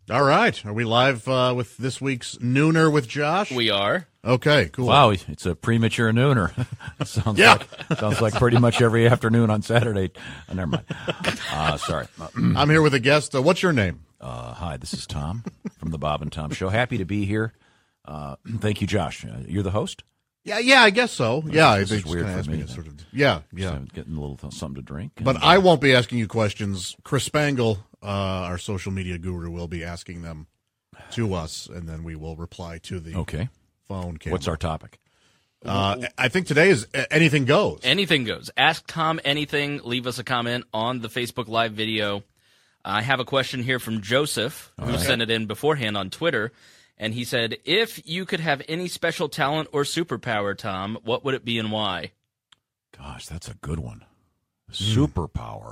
All right. Are we live with this week's Nooner with Josh? We are. Okay, cool. Wow, it's a premature nooner. sounds like pretty much every afternoon on Saturday. Never mind. Sorry. I'm here with a guest. What's your name? Hi, this is Tom from the Bob and Tom Show. Happy to be here. Thank you, Josh. You're the host? Yeah, I guess so. Yeah, This I is think weird it's for kinda me, asked then. Yeah. So getting a little something to drink. But I won't be asking you questions. Chris Spangle, our social media guru, will be asking them to us, and then we will reply to the phone camera. What's our topic? I think today is anything goes. Anything goes. Ask Tom anything. Leave us a comment on the Facebook Live video. I have a question here from Joseph, who sent it in beforehand on Twitter. And he said, if you could have any special talent or superpower, Tom, what would it be and why? Gosh, that's a good one. Superpower.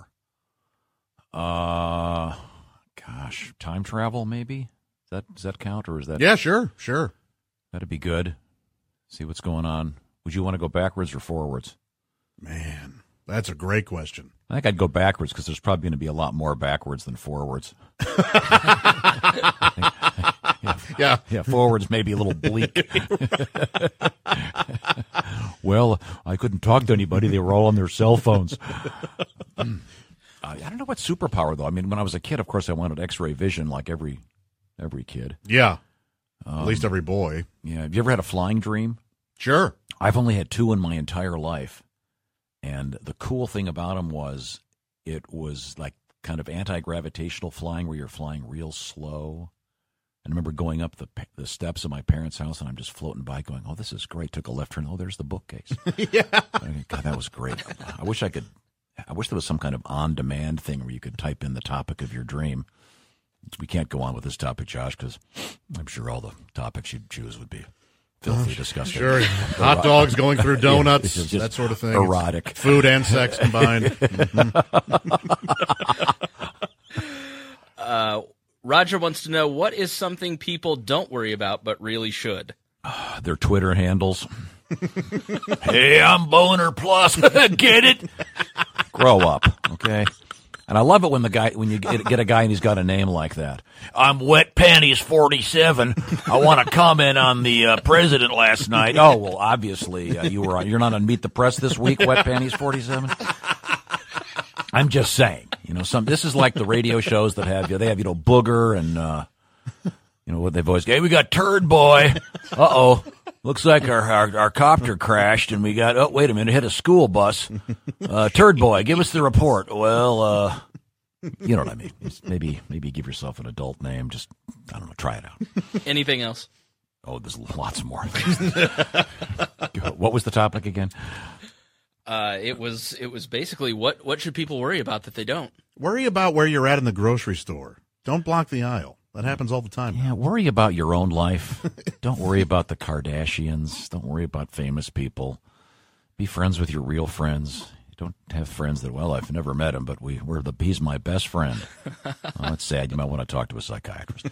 Time travel maybe? Does that count, or is that? Yeah, sure. That'd be good. See what's going on. Would you want to go backwards or forwards? Man, that's a great question. I think I'd go backwards because there's probably going to be a lot more backwards than forwards. Yeah, forwards may be a little bleak. Well, I couldn't talk to anybody. They were all on their cell phones. I don't know what superpower, though. I mean, when I was a kid, of course, I wanted X-ray vision like every kid. Yeah, at least every boy. Yeah. Have you ever had a flying dream? Sure. I've only had two in my entire life. And the cool thing about them was it was like kind of anti-gravitational flying where you're flying real slow. And I remember going up the steps of my parents' house, and I'm just floating by going, oh, this is great. Took a left turn. Oh, there's the bookcase. Yeah. God, that was great. I wish there was some kind of on-demand thing where you could type in the topic of your dream. We can't go on with this topic, Josh, because I'm sure all the topics you'd choose would be filthy, disgusting. Sure. Hot dogs going through donuts, that sort of thing. Erotic. Food and sex combined. Roger wants to know, what is something people don't worry about but really should? Their Twitter handles. Hey, I'm Boner Plus. Get it? Grow up, okay? And I love it when you get a guy and he's got a name like that. I'm Wet Panties 47. I want to comment on the president last night. Oh, well, obviously you're not on Meet the Press this week, Wet Panties 47. I'm just saying, this is like the radio shows that have Booger and what they've always got. Hey, we got Turd Boy. Looks like our copter crashed, and we got, oh, wait a minute, hit a school bus. Turd Boy, give us the report. Well, you know what I mean. Maybe give yourself an adult name. Just, I don't know, try it out. Anything else? Oh, there's lots more. What was the topic again? It was basically what should people worry about that they don't? Worry about where you're at in the grocery store. Don't block the aisle. That happens all the time. Yeah, worry about your own life. Don't worry about the Kardashians. Don't worry about famous people. Be friends with your real friends. Don't have friends that, well, I've never met him, but he's my best friend. Oh, that's sad. You might want to talk to a psychiatrist.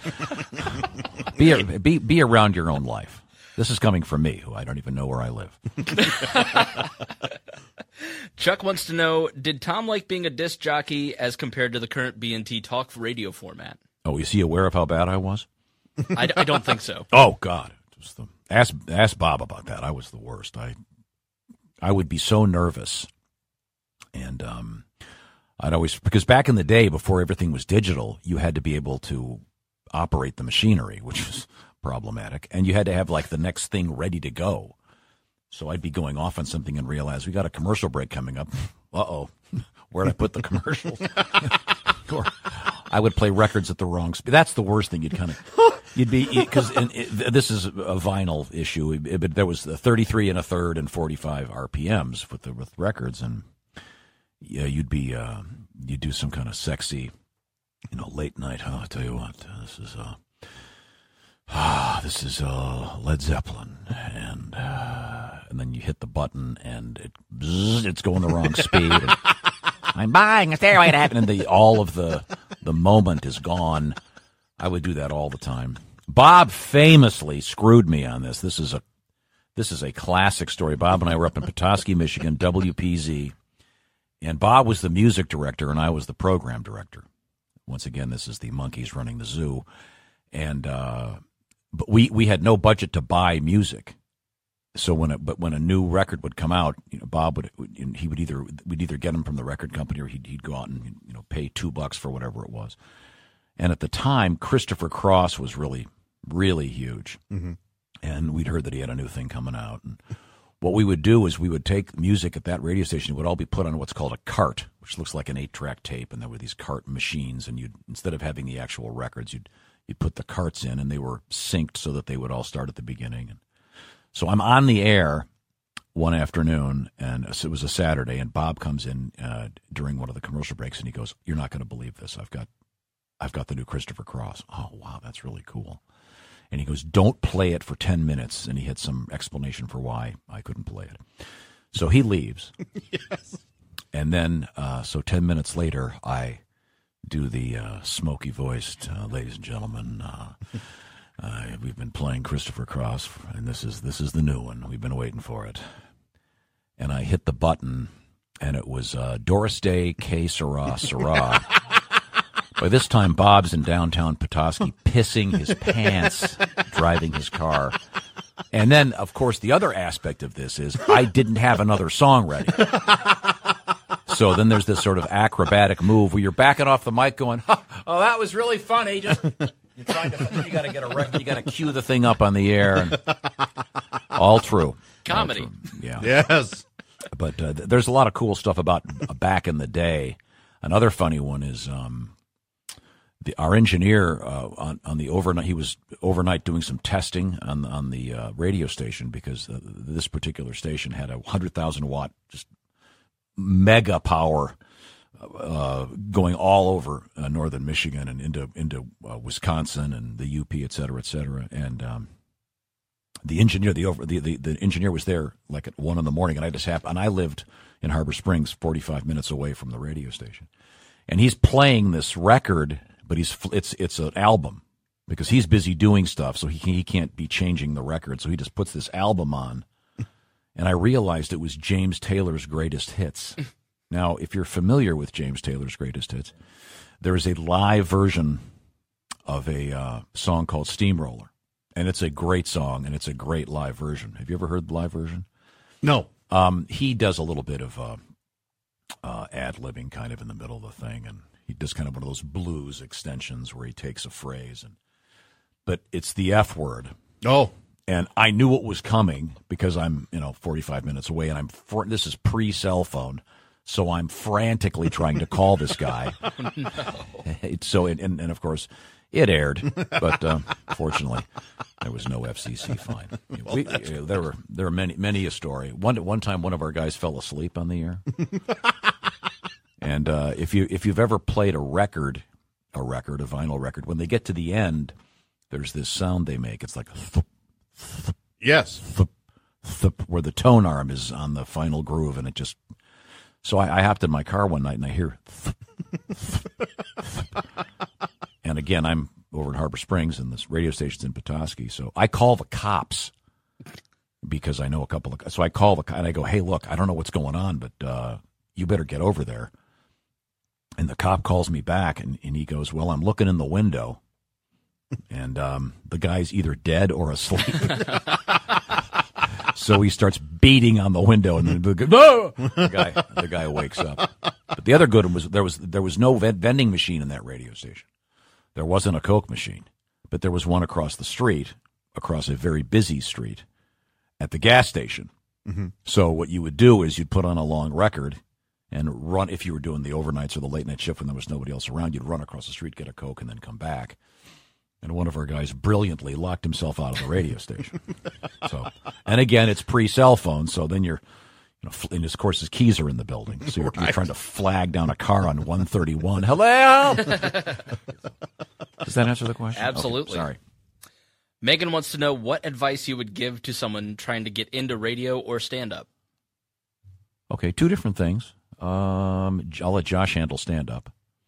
Be around your own life. This is coming from me, who I don't even know where I live. Chuck wants to know, did Tom like being a disc jockey as compared to the current B&T talk radio format? Oh, is he aware of how bad I was? I don't think so. Oh, God. Ask Bob about that. I was the worst. I would be so nervous. And I'd always, because back in the day, before everything was digital, you had to be able to operate the machinery, which was problematic. And you had to have, like, the next thing ready to go. So I'd be going off on something and realize we got a commercial break coming up. Uh-oh. Where'd I put the commercials? Or I would play records at the wrong speed. That's the worst thing. You'd be, because this is a vinyl issue, but there was the 33 and a third and 45 RPMs with records, and yeah, you'd do some kind of sexy, late night. I'll tell you what, this is Led Zeppelin, and then you hit the button and it's going the wrong speed. And, I'm buying a stairway to heaven, and all of the moment is gone. I would do that all the time. Bob famously screwed me on this. This is a classic story. Bob and I were up in Petoskey, Michigan, WPZ, and Bob was the music director and I was the program director. Once again, this is the monkeys running the zoo. And but we had no budget to buy music. So when a new record would come out, Bob we'd either get him from the record company or he'd go out and pay $2 for whatever it was. And at the time, Christopher Cross was really, really huge. Mm-hmm. And we'd heard that he had a new thing coming out. And what we would do is we would take music at that radio station. It would all be put on what's called a cart, which looks like an 8-track tape. And there were these cart machines. And instead of having the actual records, you'd put the carts in, and they were synced so that they would all start at the beginning. And so I'm on the air one afternoon, and it was a Saturday, and Bob comes in during one of the commercial breaks, and he goes, "You're not going to believe this. I've got the new Christopher Cross." Oh, wow, that's really cool. And he goes, "Don't play it for 10 minutes." And he had some explanation for why I couldn't play it. So he leaves. Yes. And then, so 10 minutes later, I do the smoky-voiced, "Ladies and gentlemen, we've been playing Christopher Cross, and this is the new one. We've been waiting for it." And I hit the button, and it was Doris Day, Que Sera, Sera. By this time, Bob's in downtown Petoskey, pissing his pants, driving his car. And then, of course, the other aspect of this is I didn't have another song ready. So then there's this sort of acrobatic move where you're backing off the mic going, "Oh, that was really funny." Just you're trying to, you got to get a record, you got to cue the thing up on the air, and all true. Comedy. All true. Yeah. Yes. But there's a lot of cool stuff about back in the day. Another funny one is our engineer on the overnight. He was overnight doing some testing on the radio station because this particular station had a 100,000 watt just mega power going all over northern Michigan and into Wisconsin and the UP, et cetera, et cetera. And the engineer was there like at 1 a.m, and I lived in Harbor Springs, 45 minutes away from the radio station, and he's playing this record, but it's an album because he's busy doing stuff, so he can't be changing the record, so he just puts this album on, and I realized it was James Taylor's Greatest Hits. Now, if you're familiar with James Taylor's Greatest Hits, there is a live version of a song called Steamroller, and it's a great song, and it's a great live version. Have you ever heard the live version? No. He does a little bit of ad-libbing kind of in the middle of the thing, and he does kind of one of those blues extensions where he takes a phrase, but it's the F word. Oh. And I knew what was coming because I'm 45 minutes away, and this is pre-cell phone. So I'm frantically trying to call this guy. Oh, no. So, and of course, it aired, but fortunately, there was no FCC fine. There were many a story. One time, one of our guys fell asleep on the air. And if you've ever played a vinyl record, when they get to the end, there's this sound they make. It's like a thup, thup, yes, thup, thup, where the tone arm is on the final groove, and it just. So I hopped in my car one night, and I hear, and again, I'm over in Harbor Springs, and this radio station's in Petoskey. So I call the cops because I know a couple of. So I call and I go, "Hey, look, I don't know what's going on, but you better get over there." And the cop calls me back, and he goes, "Well, I'm looking in the window, and the guy's either dead or asleep." So he starts beating on the window, and then the guy wakes up. But the other good one was there was no vending machine in that radio station. There wasn't a Coke machine, but there was one across the street, across a very busy street, at the gas station. Mm-hmm. So what you would do is you'd put on a long record and run, if you were doing the overnights or the late night shift when there was nobody else around, you'd run across the street, get a Coke, and then come back. And one of our guys brilliantly locked himself out of the radio station. So, and again, it's pre-cell phone, so then you're, and of course his keys are in the building, so you're trying to flag down a car on 131. Hello. Does that answer the question? Absolutely. Okay, sorry. Megan wants to know what advice you would give to someone trying to get into radio or stand-up. Okay, two different things. I'll let Josh handle stand-up.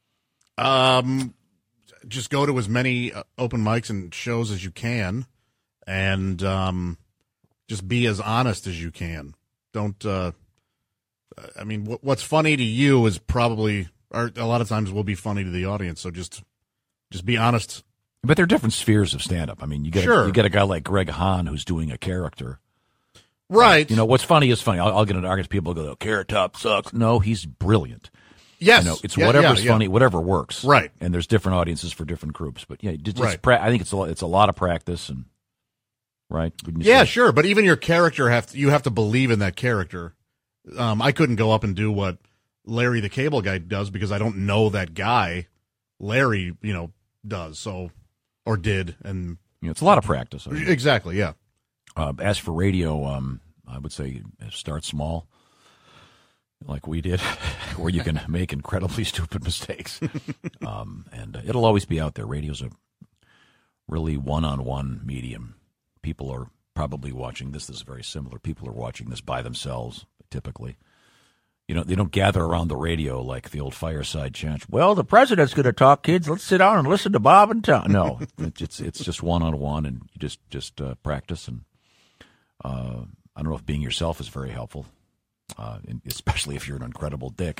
Just go to as many open mics and shows as you can, and just be as honest as you can. Don't. I mean, what's funny to you is probably, or a lot of times, will be funny to the audience. So just be honest But there are different spheres of stand-up. I mean, you get a guy like Greg Hahn who's doing a character. Right. What's funny is funny. I'll get into arguments. People go, Carrot Top sucks. No, he's brilliant. Yes. It's whatever's funny, whatever works. Right. And there's different audiences for different groups. But, yeah, right. I think it's a lot of practice. And right? Yeah, sure. But even your character, you have to believe in that character. I couldn't go up and do what Larry the Cable Guy does because I don't know that guy. Larry, does so or did. And it's a lot of practice. Exactly, yeah. As for radio, I would say start small, like we did, where you can make incredibly stupid mistakes. And it'll always be out there. Radio's a really one-on-one medium. People are probably watching this. This is very similar. People are watching this by themselves, typically. They don't gather around the radio like the old fireside chat. Well, the president's going to talk, kids. Let's sit down and listen to Bob and Tom. No, it's just one-on-one, and you just practice. And I don't know if being yourself is very helpful, especially if you're an incredible dick.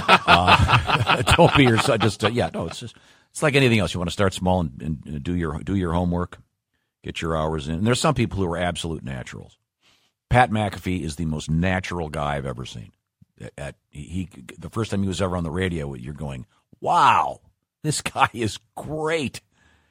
Don't be yourself. It's like anything else. You want to start small and do your homework, get your hours in. And there's some people who are absolute naturals. Pat McAfee is the most natural guy I've ever seen. The first time he was ever on the radio, you're going, wow, this guy is great.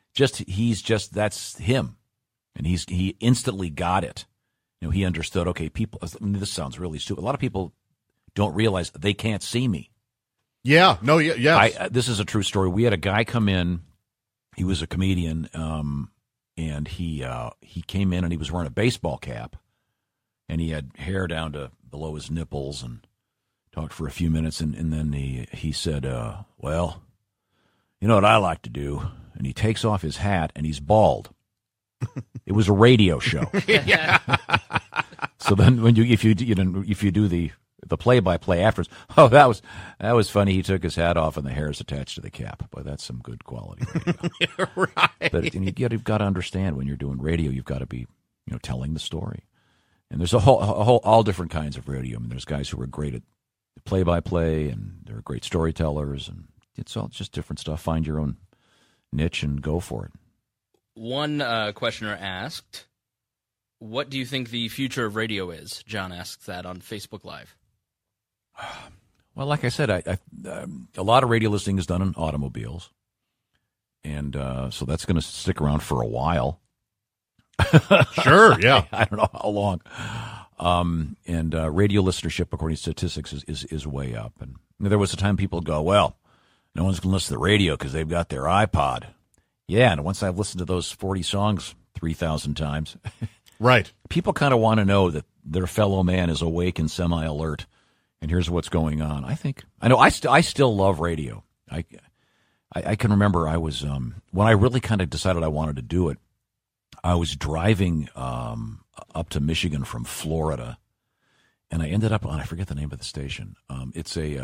That's him. And he instantly got it. He understood, okay, people, this sounds really stupid. A lot of people don't realize they can't see me. Yeah, no, yeah. This is a true story. We had a guy come in. He was a comedian, and he came in and he was wearing a baseball cap, and he had hair down to below his nipples, and talked for a few minutes, and then he said, well, you know what I like to do? And he takes off his hat, and he's bald. It was a radio show. Yeah. So then if you do the play-by-play afterwards, that was funny. He took his hat off, and the hair is attached to the cap. Boy, that's some good quality radio. Right. But you've got to understand when you're doing radio, you've got to be telling the story. And there's all different kinds of radio. I mean, there's guys who are great at play-by-play, and they're great storytellers, and it's just different stuff. Find your own niche and go for it. One questioner asked, what do you think the future of radio is? John asks that on Facebook Live. Well, like I said, a lot of radio listening is done in automobiles, and so that's going to stick around for a while. Sure, yeah. I don't know how long. And radio listenership, according to statistics, is way up. And there was a time people go, well, no one's going to listen to the radio because they've got their iPod. Yeah, and once I've listened to those 40 songs 3,000 times, right, people kind of want to know that their fellow man is awake and semi-alert, and here's what's going on. I still love radio. I can remember I was when I really kind of decided I wanted to do it. I was driving up to Michigan from Florida, and I ended up on, I forget the name of the station. It's a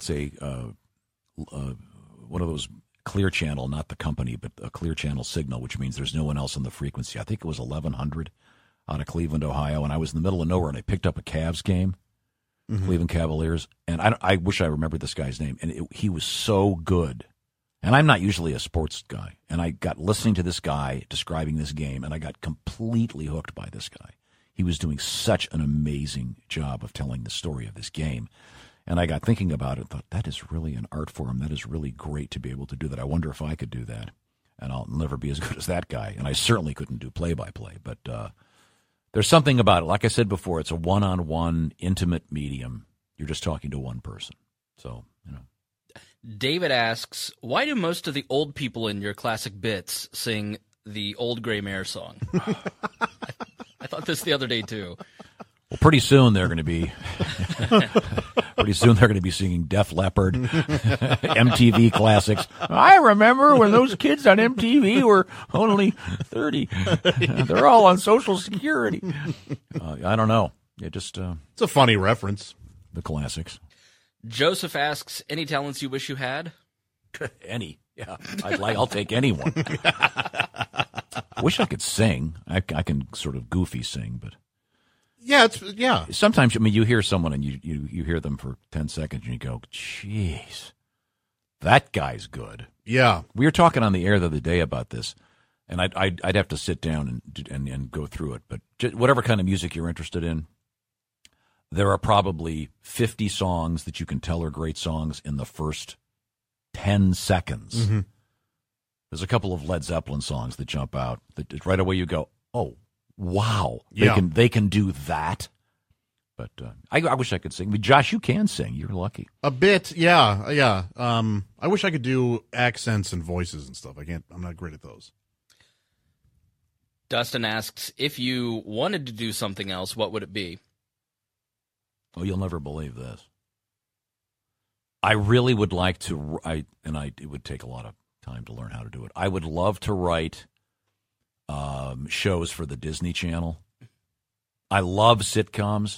one of those Clear Channel, not the company, but a Clear Channel signal, which means there's no one else on the frequency. I think it was 1100 out of Cleveland, Ohio, and I was in the middle of nowhere, and I picked up a Cavs game, Cleveland Cavaliers, and I wish I remembered this guy's name, and he was so good. And I'm not usually a sports guy, and I got listening to this guy describing this game, and I got completely hooked by this guy. He was doing such an amazing job of telling the story of this game. And I got thinking about it and thought, that is really an art form. That is really great to be able to do that. I wonder if I could do that. And I'll never be as good as that guy. And I certainly couldn't do play-by-play. But there's something about it. Like I said before, it's a one-on-one, intimate medium. You're just talking to one person. So, David asks, why do most of the old people in your classic bits sing the Old Gray Mare song? I thought this the other day, too. Well, pretty soon they're going to be singing Def Leppard, MTV classics. I remember when those kids on MTV were only 30. They're all on Social Security. I don't know. It's a funny reference. The classics. Joseph asks, any talents you wish you had? Any. Yeah. I'll take anyone. I wish I could sing. I can sort of goofy sing, but. Yeah, Sometimes, you hear someone and you hear them for 10 seconds and you go, jeez, that guy's good. Yeah. We were talking on the air the other day about this. And I'd have to sit down and go through it. But whatever kind of music you're interested in, there are probably 50 songs that you can tell are great songs in the first 10 seconds. Mm-hmm. There's a couple of Led Zeppelin songs that jump out that right away you go, oh, wow, Yeah. they can do that. But I wish I could sing. I mean, Josh, you can sing. You're lucky. A bit, yeah. I wish I could do accents and voices and stuff. I can't. I'm not great at those. Dustin asks, if you wanted to do something else, what would it be? Oh, you'll never believe this. I really would like to. It would take a lot of time to learn how to do it. I would love to write shows for the Disney Channel. I love sitcoms.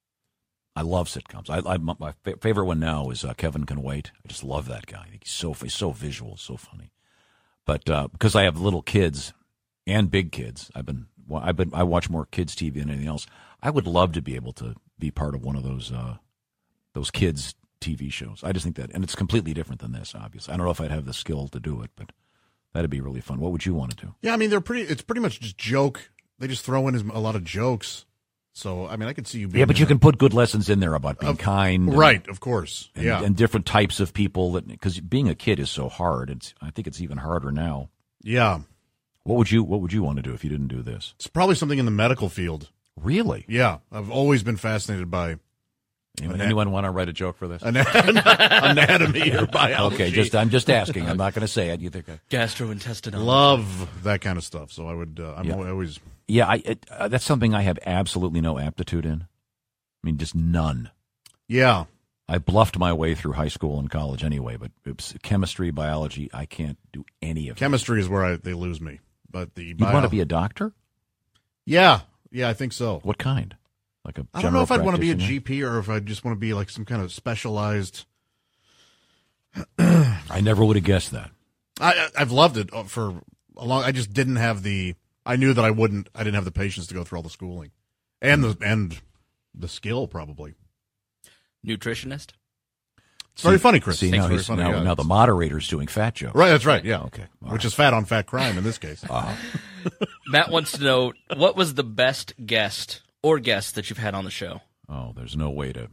My favorite one now is Kevin Can Wait. I just love that guy. He's so visual, so funny. But because I have little kids and big kids, I watch more kids TV than anything else. I would love to be able to be part of one of those kids TV shows. I just think that, and it's completely different than this. Obviously, I don't know if I'd have the skill to do it, but that'd be really fun. What would you want to do? Yeah, I mean it's pretty much just joke. They just throw in a lot of jokes. So I mean, I could see you being. Yeah, but you can put good lessons in there about being kind, right? Of course, and different types of people. Because being a kid is so hard. I think it's even harder now. Yeah. What would you want to do if you didn't do this? It's probably something in the medical field. Really? Yeah, I've always been fascinated by. Anyone want to write a joke for this? Anatomy or biology. Okay, I'm just asking. I'm not going to say it. You think Gastrointestinal. Love that kind of stuff. So I would. Always. Yeah, that's something I have absolutely no aptitude in. I mean, just none. Yeah. I bluffed my way through high school and college anyway, but chemistry, biology, I can't do any of it. Chemistry is where they lose me. But you want to be a doctor? Yeah, I think so. What kind? Like a I don't know if I'd want to be a GP or if I just want to be like some kind of specialized. I never would have guessed that. I've loved it for a long. I just didn't have the. I knew that I didn't have the patience to go through all the schooling, and the skill probably. Nutritionist. It's very funny, Chris. See, now the moderator's doing fat jokes. Right, that's right. Yeah, okay. Which is fat on fat crime in this case. Matt wants to know, what was the best guest or guest that you've had on the show? Oh, there's no way to.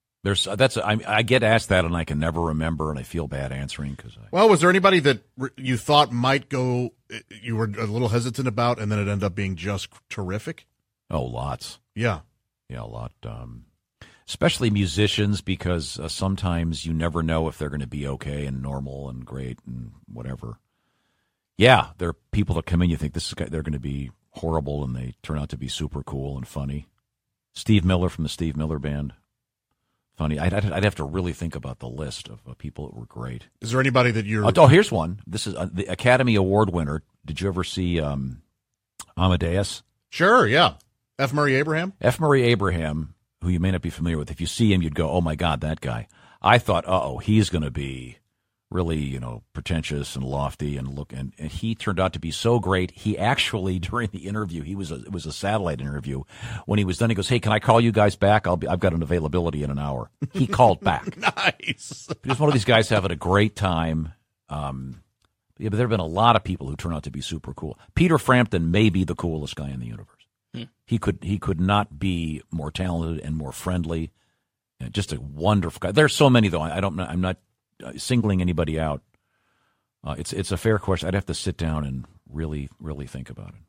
I get asked that and I can never remember, and I feel bad answering Well, was there anybody that you thought might go? You were a little hesitant about, and then it ended up being just terrific. Oh, lots. Yeah, a lot. Especially musicians, because sometimes you never know if they're going to be okay and normal and great and whatever. Yeah, there are people that come in, you think they're going to be horrible, and they turn out to be super cool and funny. Steve Miller from the Steve Miller Band. Funny. I'd have to really think about the list of people that were great. Is there anybody that you're... Oh, here's one. This is the Academy Award winner. Did you ever see Amadeus? Sure, yeah. F. Murray Abraham? F. Murray Abraham, who you may not be familiar with. If you see him, you'd go, oh, my God, that guy. I thought, he's going to be really, pretentious and lofty and he turned out to be so great. He actually, during the interview, it was a satellite interview. When he was done, he goes, hey, can I call you guys back? I've got an availability in an hour. He called back. Nice. He's one of these guys having a great time. But there have been a lot of people who turn out to be super cool. Peter Frampton may be the coolest guy in the universe. He could not be more talented and more friendly. Just a wonderful guy. There's so many though. I'm not singling anybody out. It's a fair question. I'd have to sit down and really, really think about it.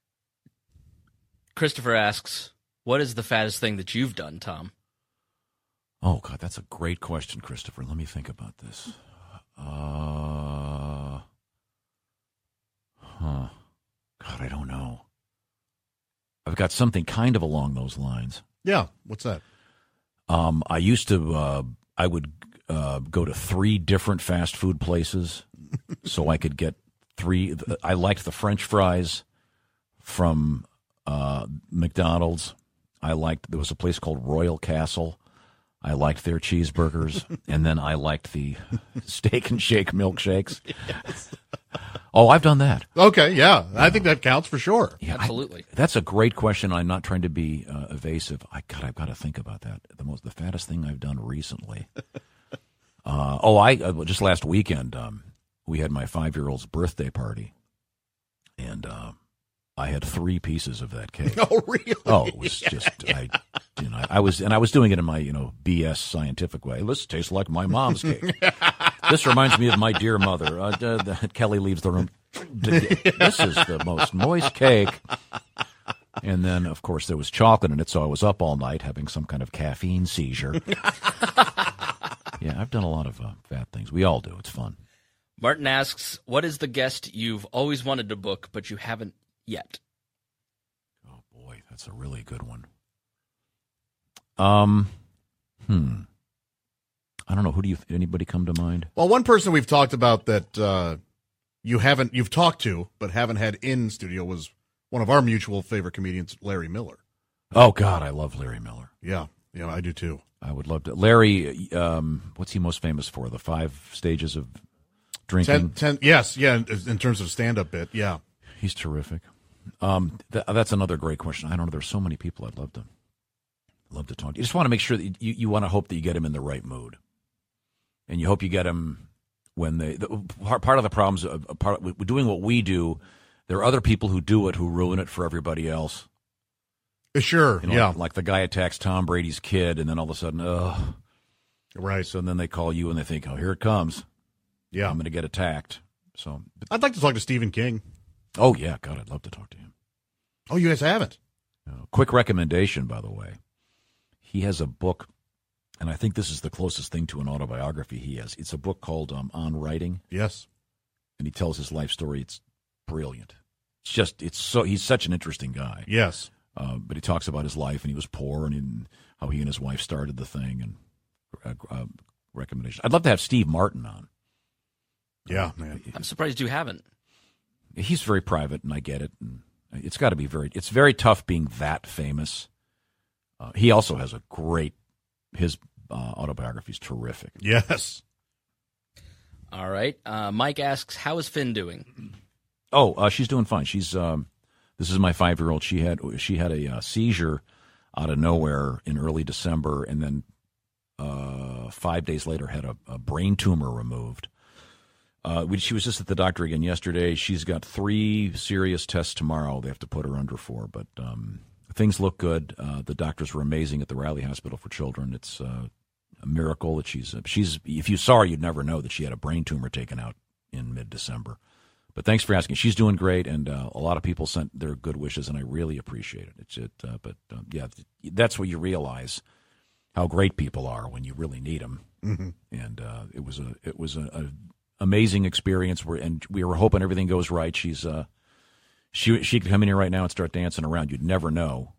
Christopher asks, what is the fattest thing that you've done, Tom? Oh, God, that's a great question, Christopher. Let me think about this. God, I don't know. I've got something kind of along those lines. Yeah, what's that? I used to, I would go to 3 different fast food places so I could get 3. I liked the French fries from McDonald's. There was a place called Royal Castle. I liked their cheeseburgers, and then I liked the Steak and Shake milkshakes. Yes. Oh, I've done that. Okay, yeah. I think that counts for sure. Yeah, absolutely. That's a great question. I'm not trying to be evasive. I've got to think about that. The fattest thing I've done recently. Just last weekend, we had my 5-year-old's birthday party. and I had 3 pieces of that cake. Oh, really? Oh, it was just I was doing it in my BS scientific way. This tastes like my mom's cake. This reminds me of my dear mother. Kelly leaves the room. This is the most moist cake. And then, of course, there was chocolate in it, so I was up all night having some kind of caffeine seizure. Yeah, I've done a lot of fat things. We all do. It's fun. Martin asks, what is the guest you've always wanted to book, but you haven't yet? Oh, boy, that's a really good one. I don't know. Anybody come to mind? Well, one person we've talked about that you've talked to but haven't had in studio was one of our mutual favorite comedians, Larry Miller. Oh, God, I love Larry Miller. Yeah, I do too. I would love to. Larry, what's he most famous for? The 5 stages of drinking? 10, yes, yeah, in terms of stand-up bit, yeah. He's terrific. That's another great question. I don't know. There's so many people I'd love to talk to. You just want to make sure that you want to hope that you get him in the right mood. And you hope you get him when part of the problems with doing what we do, there are other people who do it who ruin it for everybody else. Sure, yeah. Like the guy attacks Tom Brady's kid, and then all of a sudden, right. So then they call you and they think, oh, here it comes. Yeah. I'm going to get attacked. So I'd like to talk to Stephen King. Oh, yeah. God, I'd love to talk to him. Oh, you guys haven't? Quick recommendation, by the way. He has a book, and I think this is the closest thing to an autobiography he has. It's a book called On Writing. Yes. And he tells his life story. It's brilliant. He's such an interesting guy. Yes. But he talks about his life, and he was poor, and how he and his wife started the thing, and recommendation. I'd love to have Steve Martin on. Yeah, man. I'm surprised you haven't. He's very private, and I get it. And it's got to be it's very tough being that famous. He also has his autobiography is terrific. Yes. All right. Mike asks, how is Finn doing? Oh, she's doing fine. She's this is my 5-year-old. She had a seizure out of nowhere in early December, and then 5 days later had a brain tumor removed. She was just at the doctor again yesterday. She's got 3 serious tests tomorrow. They have to put her under for, but things look good. The doctors were amazing at the Riley Hospital for Children. It's a miracle that she's. If you saw her, you'd never know that she had a brain tumor taken out in mid-December. But thanks for asking. She's doing great, and a lot of people sent their good wishes, and I really appreciate it. Yeah, that's what you realize how great people are when you really need them. Mm-hmm. And it was a amazing experience. And we were hoping everything goes right. She could come in here right now and start dancing around. You'd never know.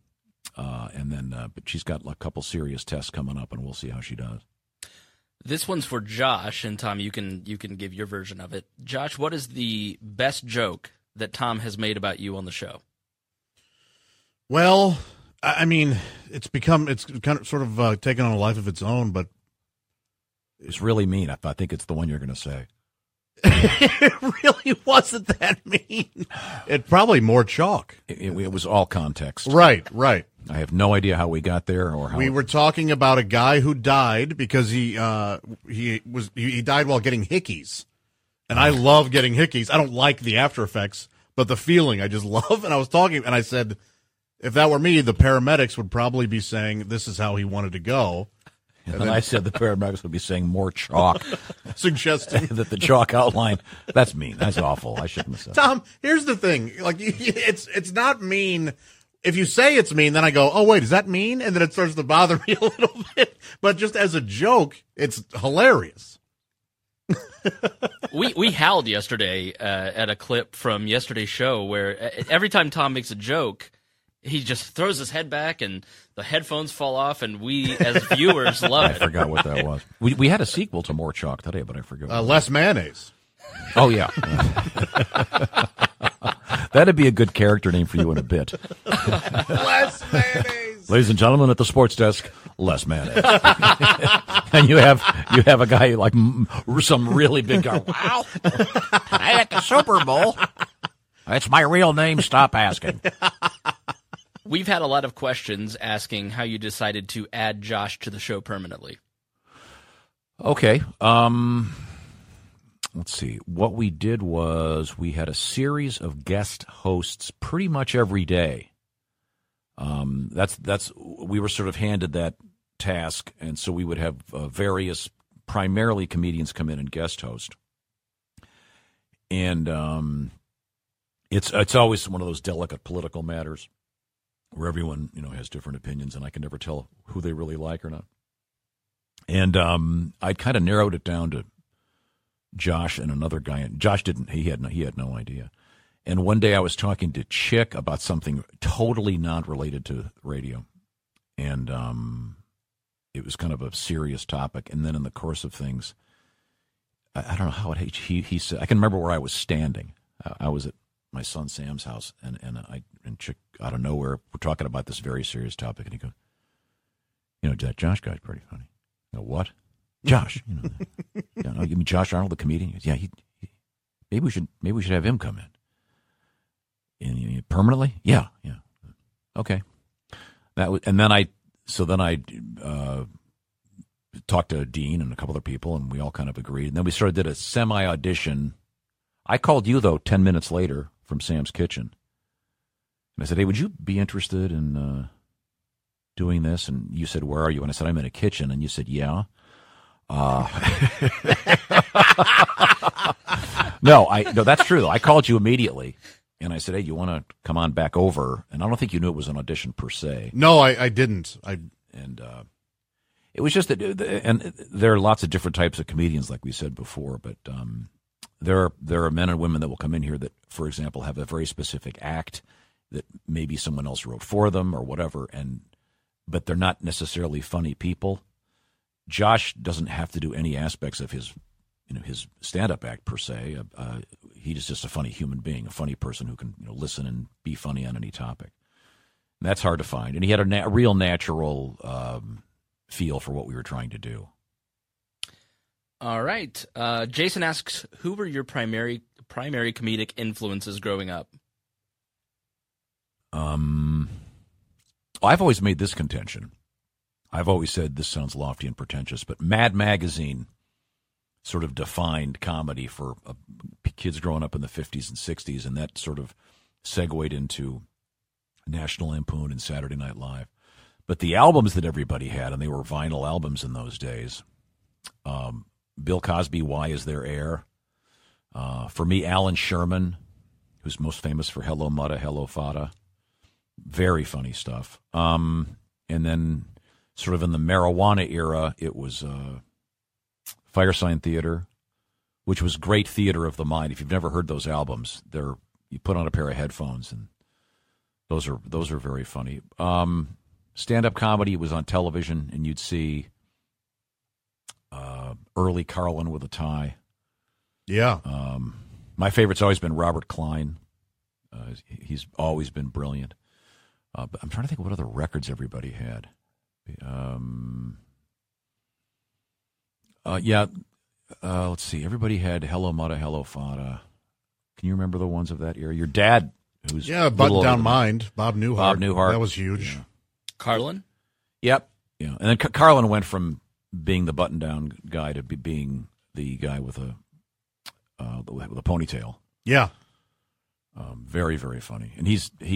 But she's got a couple serious tests coming up, and we'll see how she does. This one's for Josh, and Tom, you can give your version of it. Josh, what is the best joke that Tom has made about you on the show? Well, I mean, it's kind of sort of taken on a life of its own, but it's really mean. I think it's the one you're going to say. It really wasn't that mean. It probably more chalk. It was all context. Right. I have no idea how we got there or how we were talking about a guy who died because he died while getting hickeys, and I love getting hickeys. I don't like the after effects, but the feeling I just love. And I was talking, and I said, if that were me, the paramedics would probably be saying this is how he wanted to go. And I said the paramedics would be saying more chalk, suggesting that the chalk outline. That's mean. That's awful. I shouldn't have said. Tom, here's the thing. Like, it's not mean. If you say it's mean, then I go, oh wait, is that mean? And then it starts to bother me a little bit. But just as a joke, it's hilarious. We howled yesterday at a clip from yesterday's show where every time Tom makes a joke, he just throws his head back and the headphones fall off, and we, as viewers, love it. I forgot what that was. We had a sequel to More Chalk today, but I forgot. Less mayonnaise. Oh, yeah. That'd be a good character name for you in a bit. Less mayonnaise. Ladies and gentlemen, at the sports desk, less mayonnaise. And you have a guy like some really big guy. Wow. At the Super Bowl. That's my real name. Stop asking. We've had a lot of questions asking how you decided to add Josh to the show permanently. Okay. let's see. What we did was we had a series of guest hosts pretty much every day. We were sort of handed that task, and so we would have various, primarily comedians, come in and guest host. And it's always one of those delicate political matters where everyone has different opinions, and I can never tell who they really like or not. And I kind of narrowed it down to Josh and another guy. And Josh didn't; he had no idea. And one day I was talking to Chick about something totally not related to radio, and it was kind of a serious topic. And then in the course of things, I don't know how he said. I can remember where I was standing. I was at my son Sam's house, and Chick out of nowhere, we're talking about this very serious topic, and he goes, that Josh guy's pretty funny. I go, what? Josh? You mean Josh Arnold, the comedian? He goes, yeah, maybe we should have him come in. And permanently? Yeah. Okay. Then I talked to Dean and a couple other people, and we all kind of agreed. And then we sort of did a semi-audition. I called you, though, 10 minutes later from Sam's Kitchen. And I said, hey, would you be interested in doing this? And you said, where are you? And I said, I'm in a kitchen. And you said, yeah. No, that's true, though. I called you immediately. And I said, hey, you want to come on back over? And I don't think you knew it was an audition per se. No, I didn't. It was just that, and there are lots of different types of comedians, like we said before, but there are men and women that will come in here that, for example, have a very specific act that maybe someone else wrote for them or whatever, but they're not necessarily funny people. Josh doesn't have to do any aspects of his stand-up act per se. He's just a funny human being, a funny person who can listen and be funny on any topic. And that's hard to find. And he had a real natural feel for what we were trying to do. All right. Jason asks, who were your primary comedic influences growing up? I've always made this contention. I've always said, this sounds lofty and pretentious, but Mad Magazine sort of defined comedy for kids growing up in the 50s and 60s, and that sort of segued into National Lampoon and Saturday Night Live. But the albums that everybody had, and they were vinyl albums in those days, Bill Cosby, Why Is There Air? For me, Alan Sherman, who's most famous for Hello Mutta, Hello Fata. Very funny stuff. And then sort of in the marijuana era, it was Firesign Theater, which was great theater of the mind. If you've never heard those albums, you put on a pair of headphones, and those are very funny. Stand-up comedy was on television, and you'd see early Carlin with a tie. Yeah. My favorite's always been Robert Klein. He's always been brilliant. But I'm trying to think of what other records everybody had. Let's see. Everybody had Hello Mutta, Hello Fata. Can you remember the ones of that era? Your dad, who's Button Down Mind, Bob Newhart. That was huge. Yeah. Carlin? Yep. Yeah. And then Carlin went from being the button-down guy to being the guy with a ponytail. Yeah. Very, very funny. And he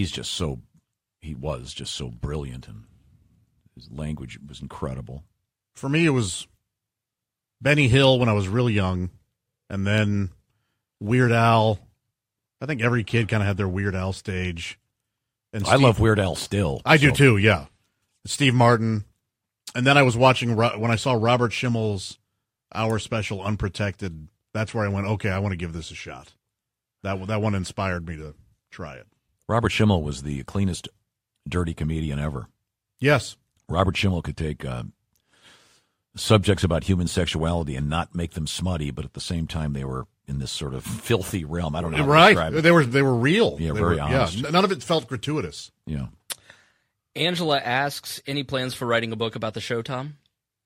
was just so brilliant, and his language was incredible. For me, it was Benny Hill when I was really young, and then Weird Al. I think every kid kind of had their Weird Al stage. And I love Weird Al still. I do too, yeah. Steve Martin. And then I was watching, when I saw Robert Schimmel's Hour Special Unprotected, that's where I went, okay, I want to give this a shot. That one inspired me to try it. Robert Schimmel was the cleanest dirty comedian ever. Yes. Robert Schimmel could take subjects about human sexuality and not make them smutty, but at the same time they were in this sort of filthy realm. I don't know how to describe it. They were real. Yeah, very honest. Yeah, none of it felt gratuitous. Yeah. Angela asks, any plans for writing a book about the show, Tom?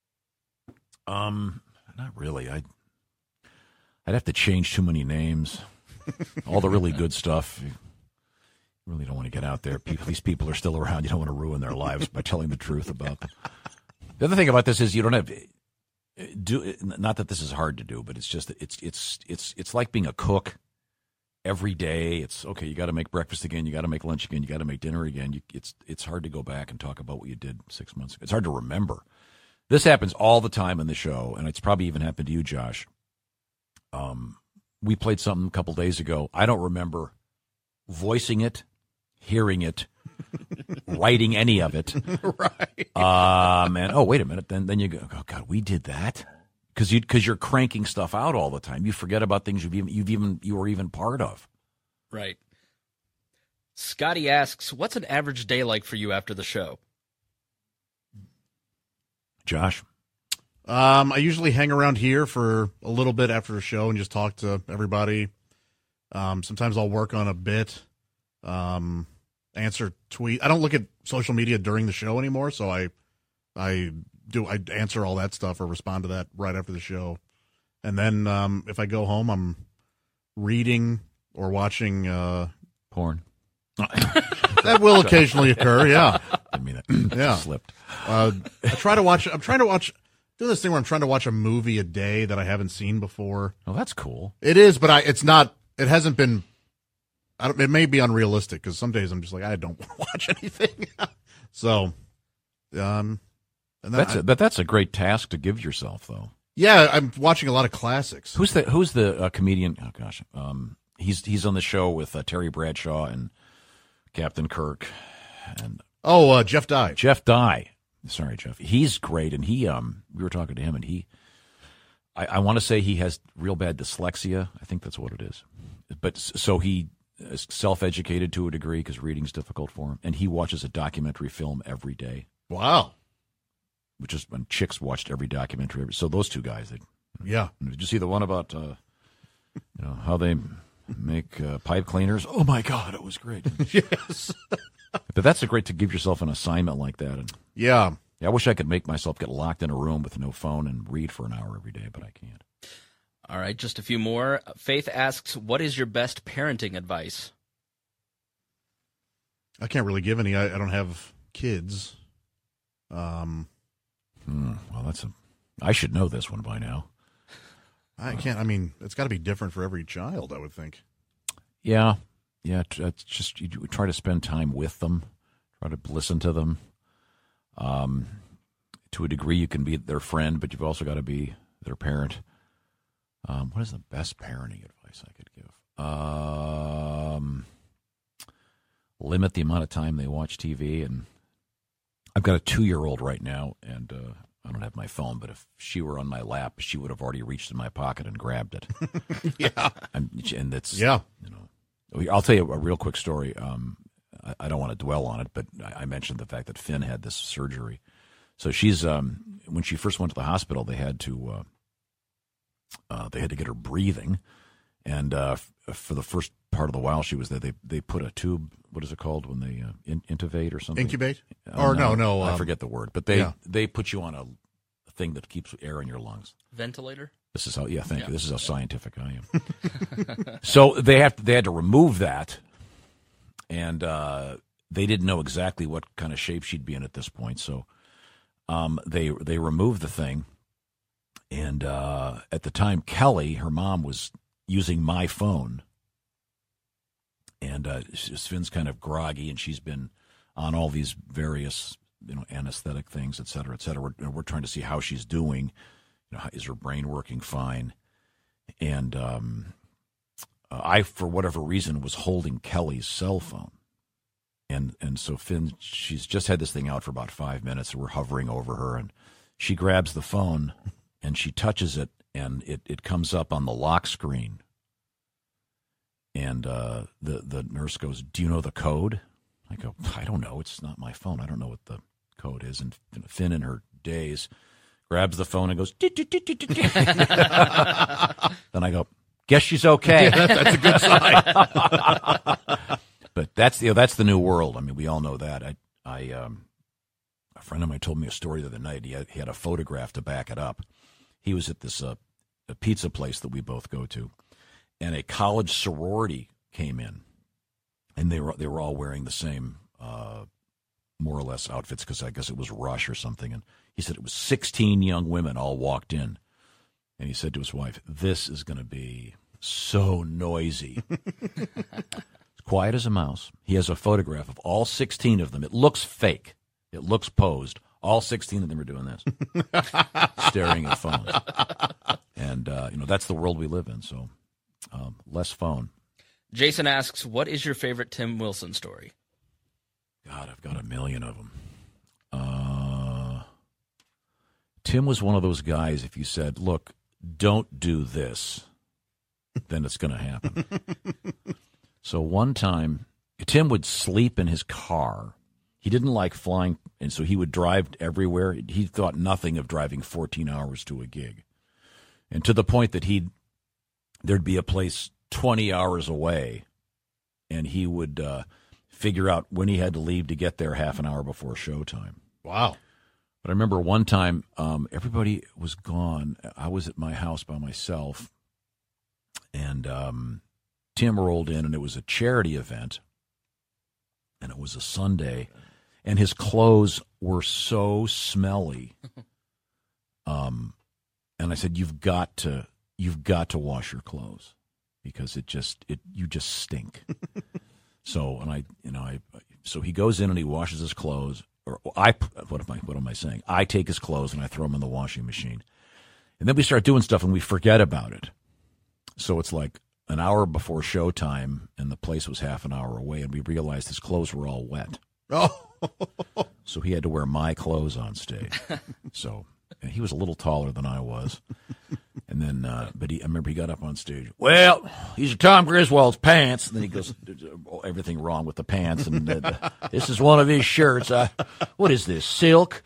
Not really. I'd have to change too many names. All the really good stuff. You really don't want to get out there. These people are still around. You don't want to ruin their lives by telling the truth about them. The other thing about this is you don't have not that this is hard to do, but it's just that it's like being a cook every day. It's okay. You got to make breakfast again. You got to make lunch again. You got to make dinner again. It's hard to go back and talk about what you did 6 months ago. It's hard to remember. This happens all the time in the show, and it's probably even happened to you, Josh. We played something a couple days ago. I don't remember voicing it, hearing it, writing any of it. Right. And oh, wait a minute. Then you go, oh God, we did that, because you're cranking stuff out all the time. You forget about things you were even part of. Right. Scotty asks, "What's an average day like for you after the show?" Josh? I usually hang around here for a little bit after the show and just talk to everybody. Sometimes I'll work on a bit, answer tweet. I don't look at social media during the show anymore, so I answer all that stuff or respond to that right after the show. And then if I go home, I'm reading or watching porn. That will occasionally occur, yeah. I mean, it yeah. Slipped. I'm trying to watch, do this thing where I'm trying to watch a movie a day that I haven't seen before. Oh, that's cool. It is, but it hasn't been, it may be unrealistic because some days I'm just like, I don't want to watch anything. So, and then that's a great task to give yourself, though. Yeah, I'm watching a lot of classics. Who's the comedian? Oh gosh, he's on the show with Terry Bradshaw and Captain Kirk, and Jeff Dye. Jeff Dye. Sorry, Jeff. He's great, and we were talking to him, and I want to say he has real bad dyslexia. I think that's what it is. But so he is self-educated to a degree because reading's difficult for him, and he watches a documentary film every day. Wow. Which is when chicks watched every documentary. So those two guys, yeah. Did you see the one about how they make pipe cleaners? Oh my God, it was great. Yes. But that's great to give yourself an assignment like that. And yeah, I wish I could make myself get locked in a room with no phone and read for an hour every day, but I can't. All right, just a few more. Faith asks, "What is your best parenting advice?" I can't really give any. I don't have kids. Well, I should know this one by now. I can't. I mean, it's got to be different for every child, I would think. Yeah. It's just you try to spend time with them, try to listen to them. To a degree, you can be their friend, but you've also got to be their parent. What is the best parenting advice I could give? Limit the amount of time they watch TV. And I've got a 2-year-old right now, and I don't have my phone, but if she were on my lap, she would have already reached in my pocket and grabbed it. Yeah. And it's, yeah. I'll tell you a real quick story. I don't want to dwell on it, but I mentioned the fact that Finn had this surgery. So she's when she first went to the hospital, they had to get her breathing, and for the first part of the while she was there, they put a tube. What is it called when they intubate or something? Incubate? No. I forget the word, but they put you on a thing that keeps air in your lungs. Ventilator. This is how. Yeah, thank you. This is how scientific I am. So they had to remove that, and they didn't know exactly what kind of shape she'd be in at this point. So they removed the thing, and at the time, Kelly, her mom, was using my phone, and Finn's kind of groggy, and she's been on all these various anesthetic things, et cetera, et cetera. We're trying to see how she's doing. Is her brain working fine? And I, for whatever reason, was holding Kelly's cell phone. And so Finn, she's just had this thing out for about 5 minutes. We're hovering over her, and she grabs the phone, and she touches it, and it comes up on the lock screen. And the nurse goes, "Do you know the code?" I go, "I don't know. It's not my phone. I don't know what the code is." And Finn, in her daze, grabs the phone and goes, "Then I go, "Guess she's okay." Yeah, that's a good sign. But that's the new world. I mean, we all know that. A friend of mine told me a story the other night. He had a photograph to back it up. He was at this a pizza place that we both go to, and a college sorority came in, and they were all wearing the same more or less outfits because I guess it was Rush or something. And he said it was 16 young women all walked in. And he said to his wife, "This is going to be so noisy." It's quiet as a mouse. He has a photograph of all 16 of them. It looks fake. It looks posed. All 16 of them are doing this, staring at phones. And, that's the world we live in, so less phone. Jason asks, what is your favorite Tim Wilson story? God, I've got a million of them. Tim was one of those guys, if you said, look, don't do this, then it's going to happen. So one time, Tim would sleep in his car. He didn't like flying, and so he would drive everywhere. He thought nothing of driving 14 hours to a gig. And to the point that there'd be a place 20 hours away, and he would figure out when he had to leave to get there half an hour before showtime. Wow. But I remember one time everybody was gone. I was at my house by myself, and Tim rolled in, and it was a charity event, and it was a Sunday, and his clothes were so smelly. And I said, "You've got to wash your clothes because you just stink." So so he goes in and he washes his clothes. Or what am I saying? I take his clothes and I throw them in the washing machine, and then we start doing stuff and we forget about it. So it's like an hour before showtime, and the place was half an hour away, and we realized his clothes were all wet. Oh, so he had to wear my clothes on stage. So and he was a little taller than I was, and then I remember he got up on stage. "Well, these are Tom Griswold's pants." And then he goes, "Everything wrong with the pants, and this is one of his shirts. What is this, silk?"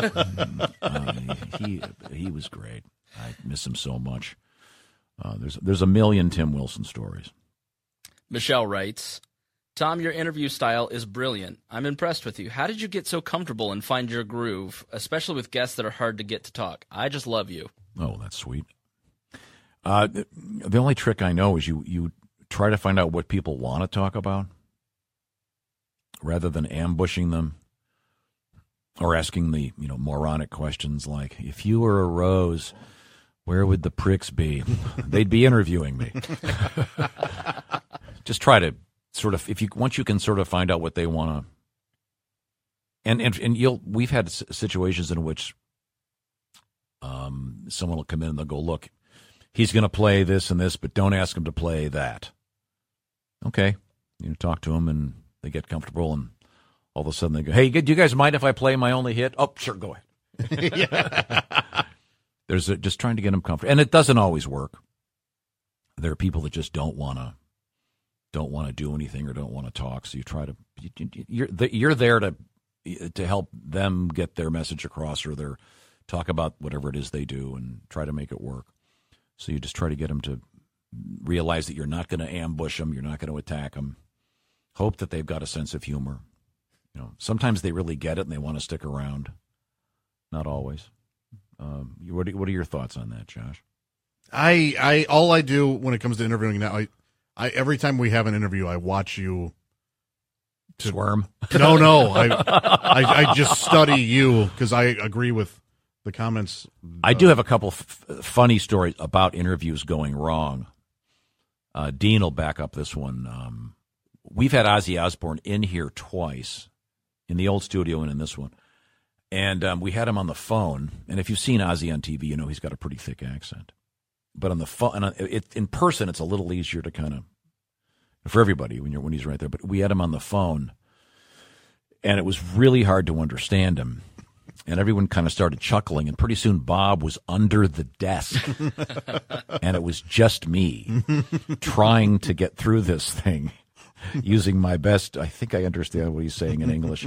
He was great. I miss him so much. There's a million Tim Wilson stories. Michelle writes, Tom, your interview style is brilliant. I'm impressed with you. How did you get so comfortable and find your groove, especially with guests that are hard to get to talk? I just love you. Oh, that's sweet. The only trick I know is you try to find out what people want to talk about rather than ambushing them or asking the moronic questions like, if you were a rose, where would the pricks be? They'd be interviewing me. Just try to sort of, once you can sort of find out what they want to, and we've had situations in which someone will come in and they'll go, look, he's going to play this and this, but don't ask him to play that. Okay, talk to him and they get comfortable, and all of a sudden they go, hey, do you guys mind if I play my only hit? Oh, sure, go ahead. There's just trying to get them comfortable, and it doesn't always work. There are people that just don't want to do anything or don't want to talk. So you try to you're there to help them get their message across, or talk about whatever it is they do and try to make it work. So you just try to get them to realize that you're not going to ambush them, you're not going to attack them. Hope that they've got a sense of humor. Sometimes they really get it and they want to stick around. Not always. What are your thoughts on that, Josh? All I do when it comes to interviewing now, I every time we have an interview, I watch you squirm. No, I just study you because I agree with the comments. I do have a couple funny stories about interviews going wrong. Dean will back up this one. We've had Ozzy Osbourne in here twice, in the old studio and in this one. And we had him on the phone. And if you've seen Ozzy on TV, he's got a pretty thick accent. But on the phone, in person, it's a little easier to kind of, for everybody when he's right there. But we had him on the phone, and it was really hard to understand him. And everyone kind of started chuckling, and pretty soon Bob was under the desk, and it was just me trying to get through this thing using my best. I think I understand what he's saying in English.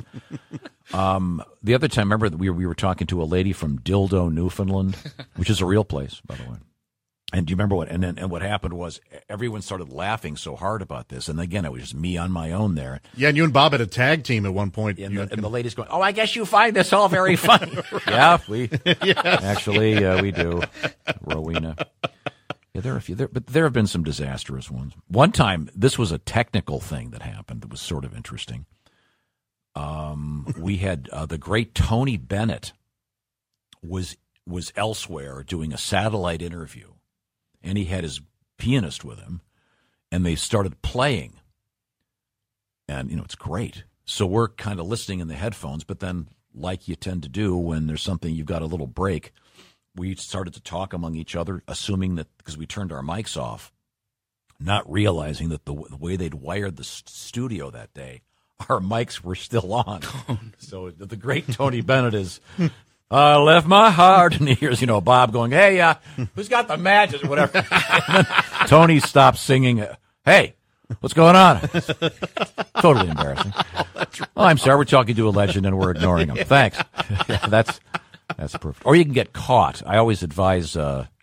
The other time, remember that we were talking to a lady from Dildo, Newfoundland, which is a real place, by the way. And do you remember what? And what happened was everyone started laughing so hard about this, and again, it was just me on my own there. Yeah, and you and Bob had a tag team at one point. And the lady's going, "Oh, I guess you find this all very funny." Yeah, actually we do, Rowena. Yeah, there are a few there, but there have been some disastrous ones. One time, this was a technical thing that happened that was sort of interesting. we had the great Tony Bennett was elsewhere doing a satellite interview, and he had his pianist with him, and they started playing. And, it's great. So we're kind of listening in the headphones, but then, like you tend to do when there's something, you've got a little break, we started to talk among each other, assuming that, because we turned our mics off, not realizing that the way they'd wired the studio that day, our mics were still on. So the great Tony Bennett is, I left my heart, and he hears, Bob going, hey, who's got the matches or whatever. And then Tony stops singing, hey, what's going on? Totally embarrassing. Oh, I'm sorry, we're talking to a legend and we're ignoring him. Thanks. Yeah, that's perfect. Or you can get caught. I always advise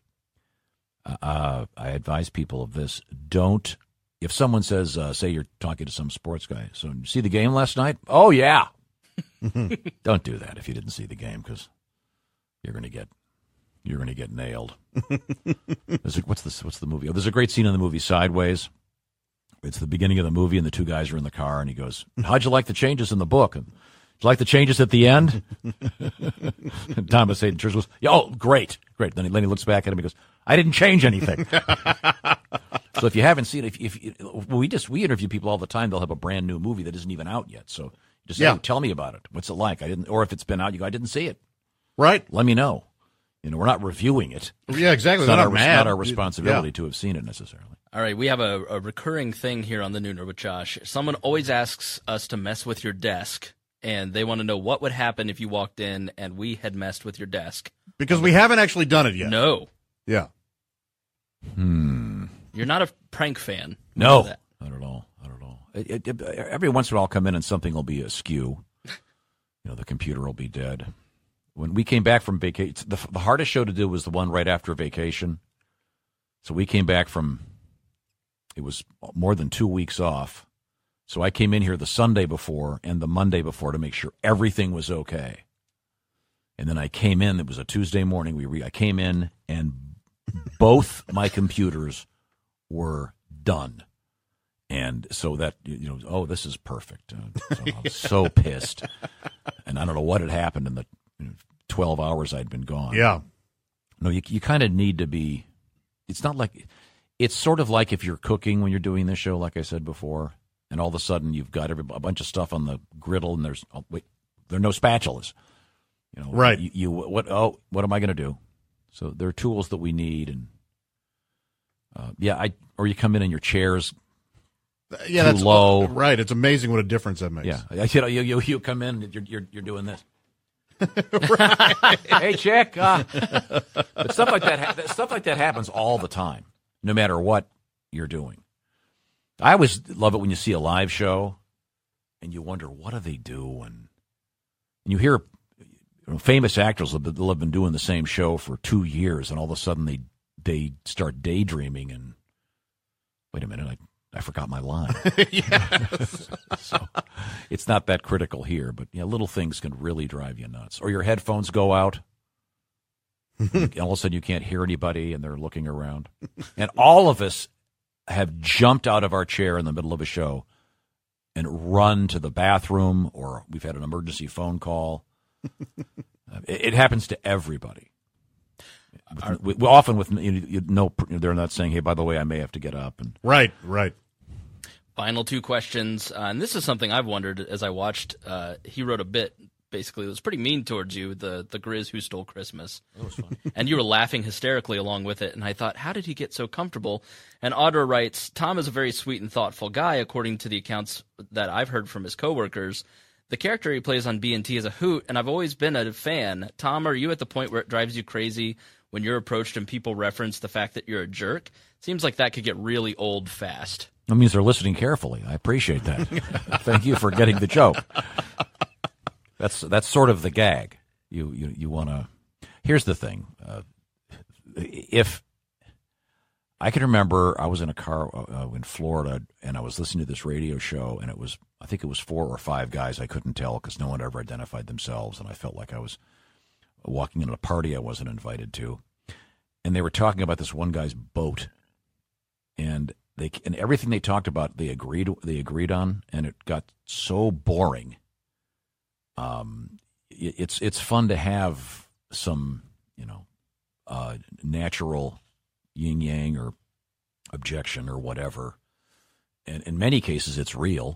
people of this. Don't, if someone says, say you're talking to some sports guy, so you see the game last night? Oh, yeah. Don't do that if you didn't see the game, because you're going to get nailed. What's the movie? Oh, there's a great scene in the movie Sideways. It's the beginning of the movie, and the two guys are in the car, and he goes, how'd you like the changes in the book? And, did you like the changes at the end? And Thomas Hayden Church goes, yeah, oh, great. Then he looks back at him and goes, I didn't change anything. So if you haven't seen it, we interview people all the time. They'll have a brand new movie that isn't even out yet. So just say, tell me about it. What's it like? Or if it's been out, you go, I didn't see it. Right. Let me know. We're not reviewing it. Yeah, exactly. It's not our responsibility to have seen it necessarily. All right, we have a recurring thing here on the Nooner with Josh. Someone always asks us to mess with your desk, and they want to know what would happen if you walked in and we had messed with your desk. Because we haven't actually done it yet. No. Yeah. You're not a prank fan. No, not at all. Every once in a while I'll come in and something will be askew. The computer will be dead. When we came back from vacation, the hardest show to do was the one right after vacation. So we came back from, it was more than 2 weeks off. So I came in here the Sunday before and the Monday before to make sure everything was okay. And then I came in, it was a Tuesday morning, I came in and both my computers were done. And so that, this is perfect. So I was so pissed. And I don't know what had happened in the 12 hours I'd been gone. Yeah. No, you kind of need to be, it's sort of like if you're cooking when you're doing this show, like I said before, and all of a sudden you've got a bunch of stuff on the griddle and there are no spatulas. Right. What am I going to do? So there are tools that we need. And or you come in and your chair's too low. Right. It's amazing what a difference that makes. Yeah. You come in, you're doing this. Hey, chick. But stuff like that happens all the time, no matter what you're doing. I always love it when you see a live show and you wonder, what do they do? And you hear famous actors that have been doing the same show for 2 years, and all of a sudden they start daydreaming and, wait a minute, I forgot my line. Yes. So it's not that critical here, but little things can really drive you nuts. Or your headphones go out, and all of a sudden you can't hear anybody, and they're looking around. And all of us have jumped out of our chair in the middle of a show and run to the bathroom, or we've had an emergency phone call. It happens to everybody. Often they're not saying, hey, by the way, I may have to get up. And Right. Final two questions, and this is something I've wondered as I watched. He wrote a bit, basically, that was pretty mean towards you, the Grizz Who Stole Christmas. That was fun. And you were laughing hysterically along with it, and I thought, how did he get so comfortable? And Audra writes, Tom is a very sweet and thoughtful guy, according to the accounts that I've heard from his coworkers. The character he plays on B&T is a hoot, and I've always been a fan. Tom, are you at the point where it drives you crazy when you're approached and people reference the fact that you're a jerk? Seems like that could get really old fast. That means they're listening carefully. I appreciate that. Thank you for getting the joke. That's sort of the gag. You want to. Here's the thing. If I can remember, I was in a car in Florida, and I was listening to this radio show, and I think it was 4 or 5 guys. I couldn't tell because no one ever identified themselves, and I felt like I was walking in a party I wasn't invited to. And they were talking about this one guy's boat, and everything they talked about they agreed on, and it got so boring it's fun to have some, natural yin yang or objection or whatever. And in many cases, it's real.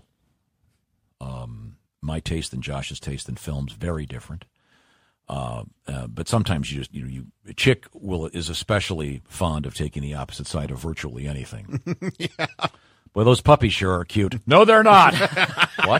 My taste and Josh's taste in films very different. But sometimes a chick is especially fond of taking the opposite side of virtually anything. Yeah. Boy, those puppies sure are cute. No, they're not. What?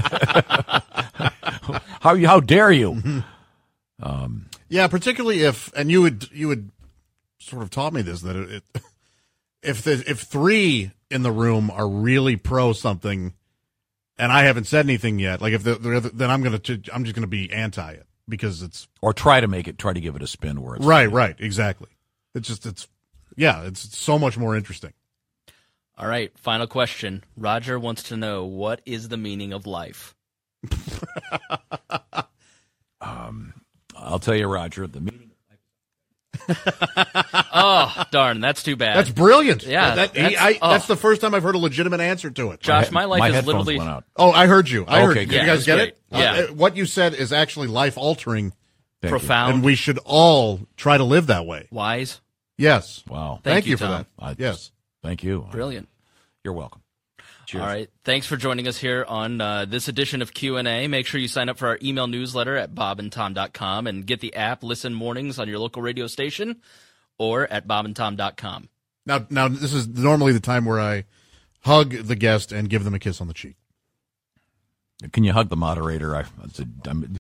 How dare you? Yeah, particularly and you would sort of taught me this, that if three in the room are really pro something, and I haven't said anything yet, like then I'm just gonna be anti it because it's or try to give it a spin where it's right, exactly. It's so much more interesting. All right, final question. Roger wants to know, what is the meaning of life? I'll tell you, Roger, the meaning of life. Oh, darn, that's too bad. That's brilliant. Yeah. That's the first time I've heard a legitimate answer to it. Josh, my life is literally... went out. Oh, I heard you. I heard you. Yeah, you guys get great. it? Yeah. What you said is actually life-altering. Profound. And we should all try to live that way. Wise. Yes. Wow. Thank you for Tom. that. Yes. Thank you. Brilliant. You're welcome. Cheers. All right. Thanks for joining us here on this edition of Q&A. Make sure you sign up for our email newsletter at bobandtom.com and get the app Listen Mornings on your local radio station or at bobandtom.com. Now, this is normally the time where I hug the guest and give them a kiss on the cheek. Can you hug the moderator? I'm